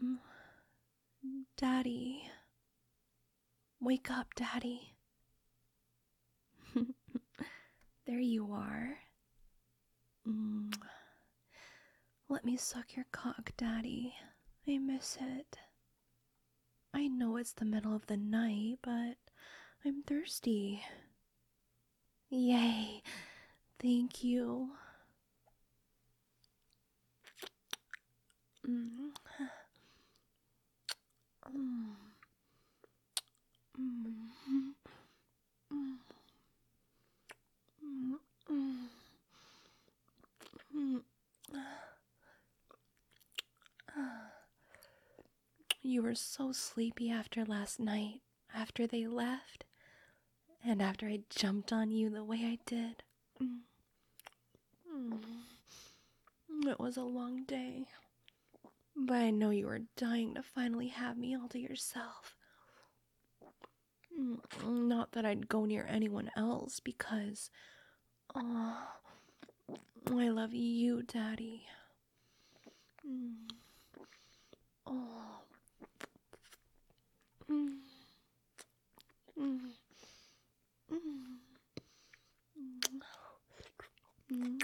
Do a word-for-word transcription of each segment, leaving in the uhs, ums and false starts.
Mm, Daddy. Wake up, Daddy. There you are. Mm. Let me suck your cock, Daddy. I miss it. I know it's the middle of the night, but I'm thirsty. Yay. Thank you. Mm. Mm. Mm. Mm. Mm. Mm. You were so sleepy after last night, after they left, and after I jumped on you the way I did. Mm. Mm. It was a long day, but I know you were dying to finally have me all to yourself. Mm. Not that I'd go near anyone else because, oh, I love you, Daddy. Mm. Oh. Mm. Mm. Mm. Mm.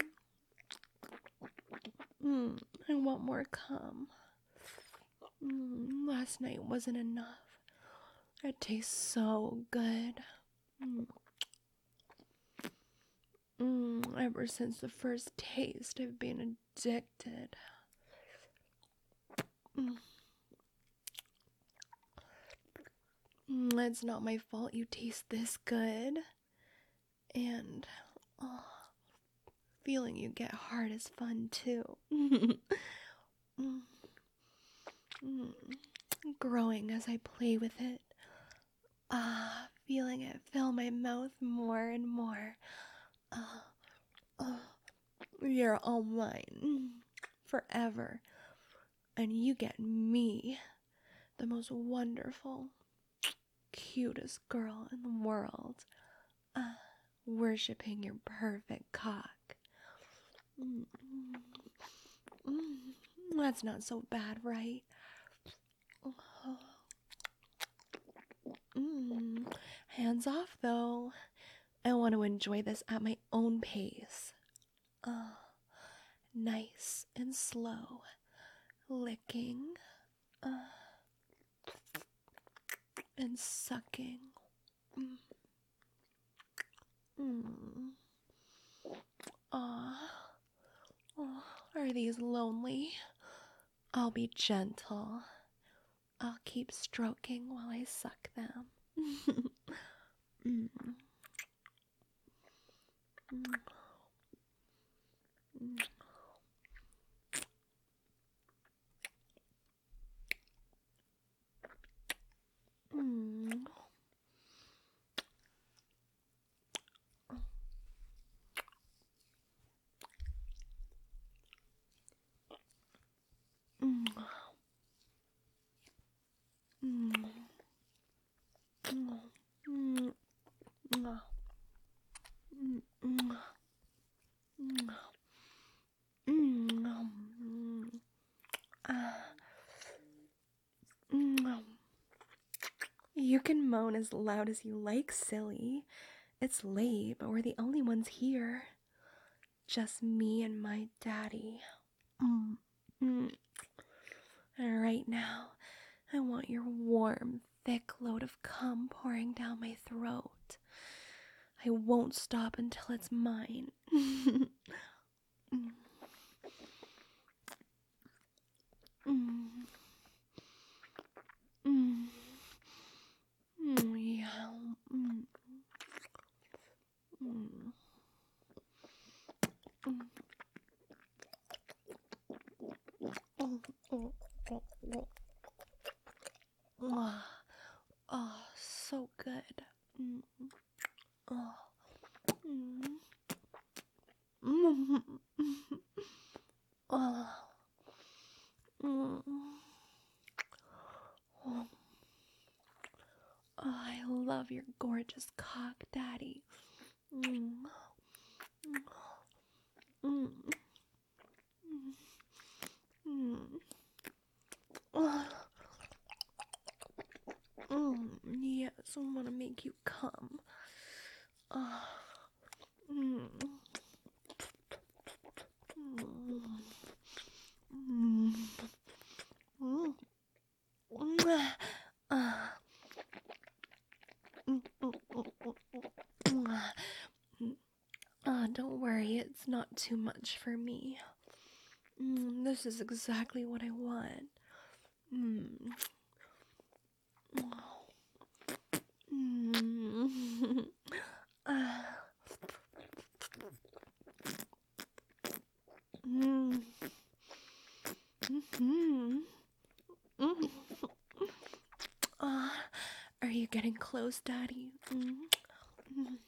Mm. I want more cum. Mm. Last night wasn't enough. It tastes so good. Mm. Mm. Ever since the first taste, I've been addicted. Mm. Mm. It's not my fault you taste this good. And, oh, feeling you get hard is fun too. Mm. Mm. Growing as I play with it. Ah, feeling it fill my mouth more and more. Ah, ah, you're all mine. Forever. And you get me, the most wonderful, cutest girl in the world, uh, worshipping your perfect cock. Mm, mm, that's not so bad, right? Mm, hands off, though. I want to enjoy this at my own pace. Uh, nice and slow, licking, uh, and sucking. Mm. Mm. Aw. Oh, are these lonely? I'll be gentle. I'll keep stroking while I suck them. mm. Mm. Mm. Mm. Mm. Mm. Mm. Mm. Mm. Mm. Mm. Mm. Ah. Mm. You can moan as loud as you like, silly. It's late, but we're the only ones here. Just me and my daddy. Mm. Mm. And right now, I want your warm, thick load of cum pouring down my throat. I won't stop until it's mine. mm. Mm. Mm. Mm. Yeah. Mm. Mm. Mm. Oh, oh, oh, oh. Oh, oh, so good. Mm. Oh. Mm. Mm. Oh. Mm. Oh. Oh, I love your gorgeous cock, Daddy. Mm. Mm. Mm. Mm. Oh. just want to make you come. Uh, mm, mm, mm, mm, mm, uh, mm, mm, mm, mm, mm. Uh, don't worry, it's not too much for me. Mm, this is exactly what I want. Mm. Mm. uh. Mm. Mm-hmm. Mm. Uh, are you getting close, Daddy? Mm. Mm.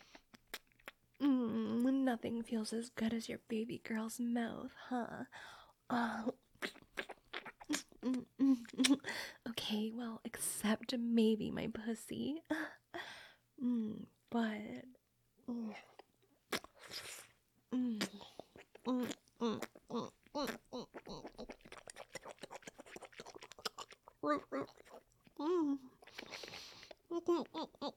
Mm. Nothing feels as good as your baby girl's mouth, huh? Uh. Mm, mm, mm. Okay, well, except maybe my pussy. Mm, but. Mm, mm, mm, mm, mm, mm, mm, mm. Mm. Mm, mm, mm,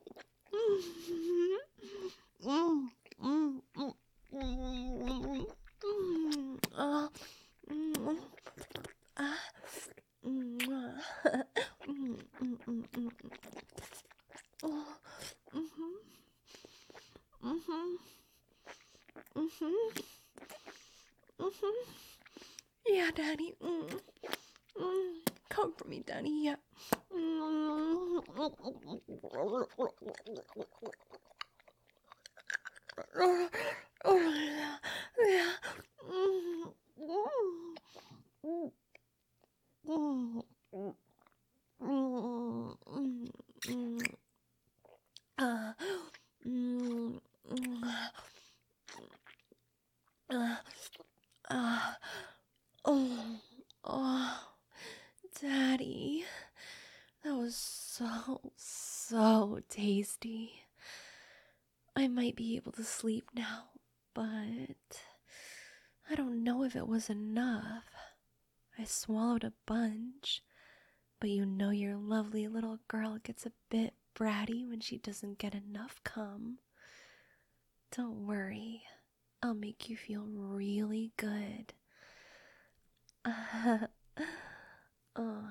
mm, mm, mm, mm, mm. Uh, mm, ah, mm, ah. Mm, mm, mm, mm. Oh, mhm, mhm, mhm, mhm. Yeah, Daddy. Mm, mm. Come for me, Daddy. Yeah. Mm. Oh, yeah, yeah. Mm, mm, mm, mm, mm, mm. Uh, mm, mm, uh, uh, oh, oh, Daddy, that was so, so tasty. I might be able to sleep now, but I don't know if it was enough. I swallowed a bunch, but you know your lovely little girl gets a bit bratty when she doesn't get enough cum. Don't worry, I'll make you feel really good. Uh, oh,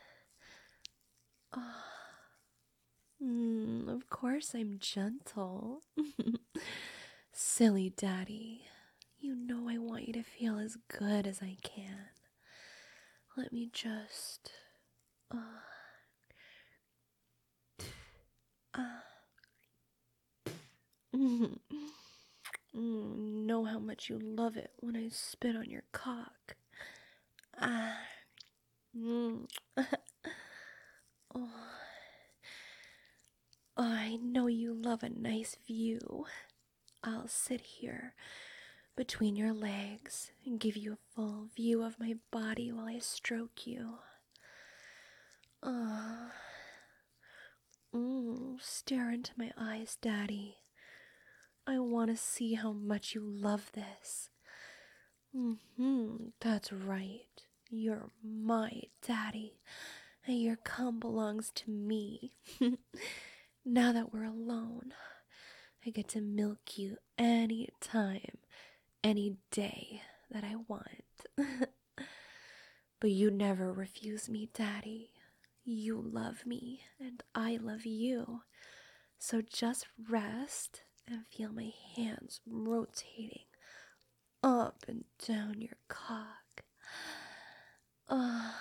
oh. Mm, of course I'm gentle. Silly Daddy. You know I want you to feel as good as I can. Let me just... Uh, uh, mm, know how much you love it when I spit on your cock. Ah. Mm. Oh. Oh, I know you love a nice view. I'll sit here between your legs and give you a full view of my body while I stroke you. Ah. Mm, stare into my eyes, Daddy. I want to see how much you love this. Mm-hmm, that's right. You're my daddy, and your cum belongs to me. Now that we're alone, I get to milk you any time, any day that I want. But you never refuse me, Daddy. You love me, and I love you. So just rest and feel my hands rotating up and down your cock. Oh,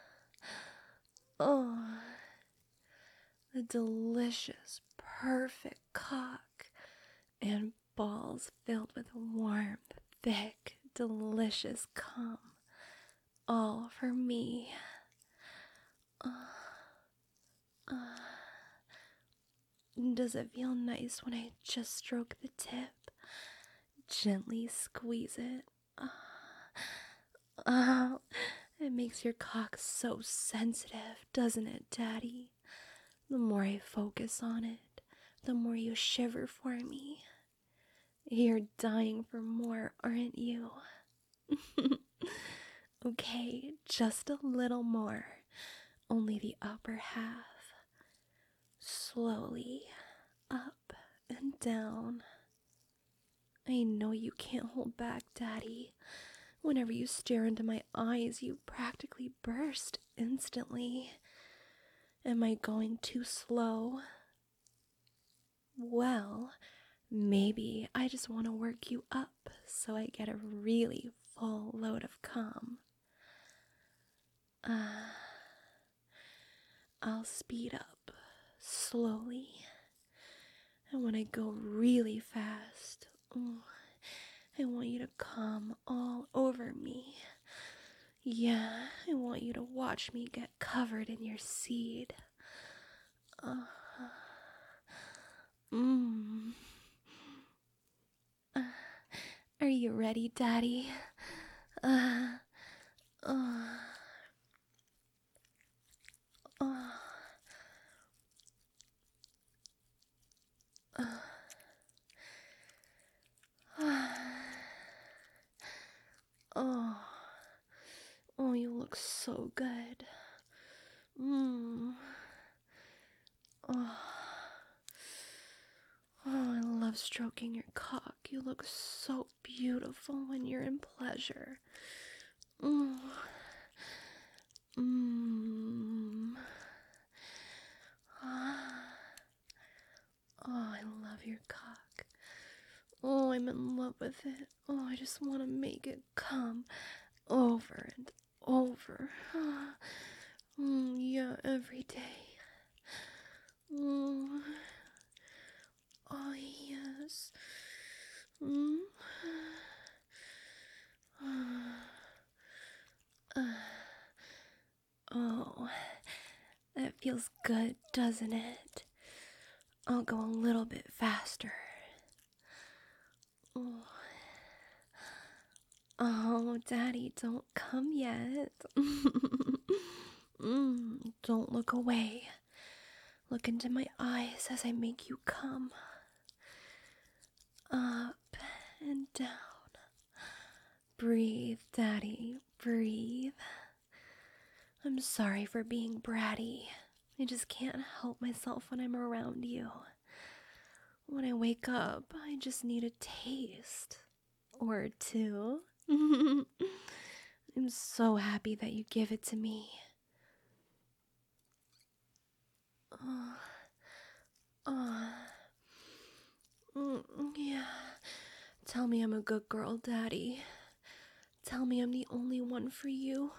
oh, the delicious, perfect cock and balls filled with warm, thick, delicious cum, all for me. Oh, oh. Does it feel nice when I just stroke the tip? Gently squeeze it. Oh, oh, it makes your cock so sensitive, doesn't it, Daddy? The more I focus on it, the more you shiver for me. You're dying for more, aren't you? Okay, just a little more. Only the upper half. slowly up and down. I know you can't hold back, Daddy. Whenever you stare into my eyes, you practically burst instantly. Am I going too slow? Well, maybe I just want to work you up so I get a really full load of cum. Uh, I'll speed up slowly. And when I go really fast, oh, I want you to come all over me. Yeah, I want you to watch me get covered in your seed. Uh, mm. uh, are you ready, Daddy? Uh, uh, uh, uh, uh. Oh, oh, you look so good. Mm. Oh. Oh, I love stroking your cock. You look so beautiful when you're in pleasure. Mm. Mm. Oh, I love your cock. Oh, I'm in love with it. Oh, I just want to make it come over and over. Mm, yeah, every day. Mm. Oh, yes. Mm. Oh, that feels good, doesn't it? I'll go a little bit faster. Oh, oh Daddy, don't come yet. mm, don't look away. Look into my eyes as I make you come. Up and down. Breathe, Daddy, breathe. I'm sorry for being bratty. I just can't help myself when I'm around you. When I wake up, I just need a taste. Or two. I'm so happy that you give it to me. Oh, oh. Mm, yeah. Tell me I'm a good girl, Daddy. Tell me I'm the only one for you.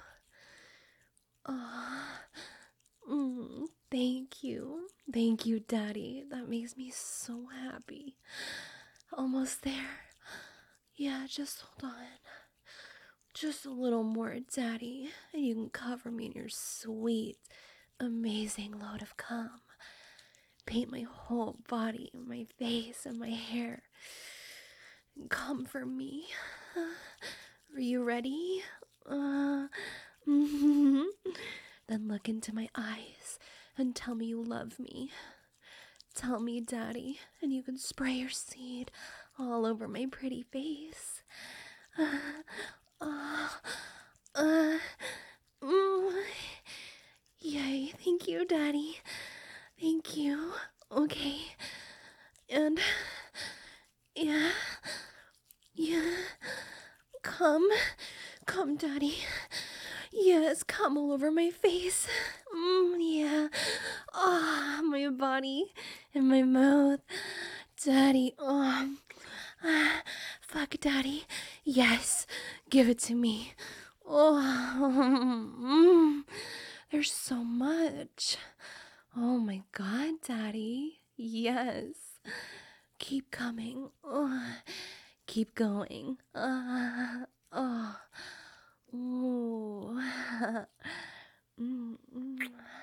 Oh, mm, thank you. Thank you, Daddy. That makes me so happy. Almost there. Yeah, just hold on. Just a little more, Daddy, and you can cover me in your sweet, amazing load of cum. Paint my whole body, my face, and my hair. Come for me. Are you ready? Uh, mm-hmm. Then look into my eyes and tell me you love me. Tell me, Daddy, and you can spray your seed all over my pretty face. Uh, uh, uh, mm. Yay, thank you, Daddy. Thank you. Okay. And, yeah, yeah. Come, come, Daddy. Yes, come all over my face. Mm, yeah. Ah, oh, my body and my mouth. Daddy, oh. Ah, fuck, Daddy. Yes, give it to me. Oh, mm, there's so much. Oh my God, Daddy. Yes. Keep coming. Oh, keep going. Uh, oh. Ooh. mm, mm.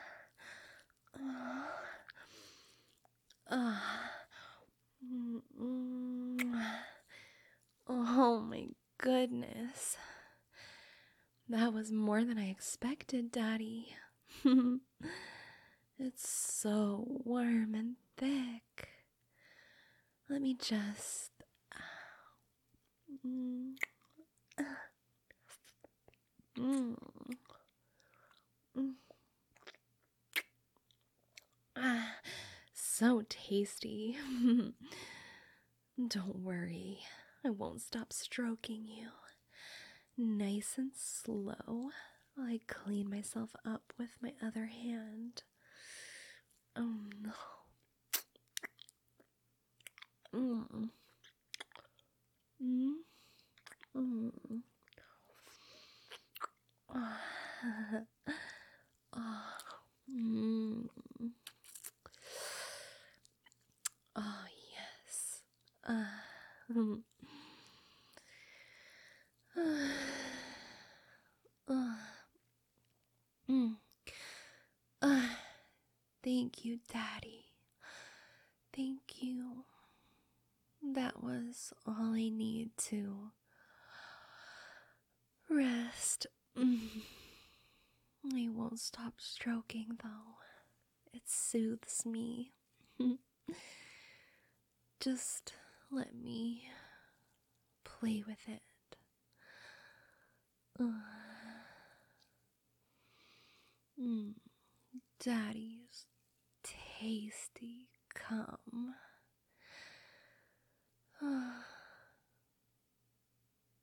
Uh, uh, mm, mm. Oh my goodness. That was more than I expected, Daddy. It's so warm and thick. Let me just... Mm. Mm. Mm. Ah, tasty. Don't worry, I won't stop stroking you. Nice and slow, while I clean myself up with my other hand. Oh no. Mm. Mm. Mm. Oh. Mm. Oh, yes. Uh, mm. Uh, mm. Uh, thank you, Daddy. Thank you. That was all I need to rest. Mm. I won't stop stroking, though. It soothes me. Just let me play with it. Uh, mm, Daddy's tasty cum.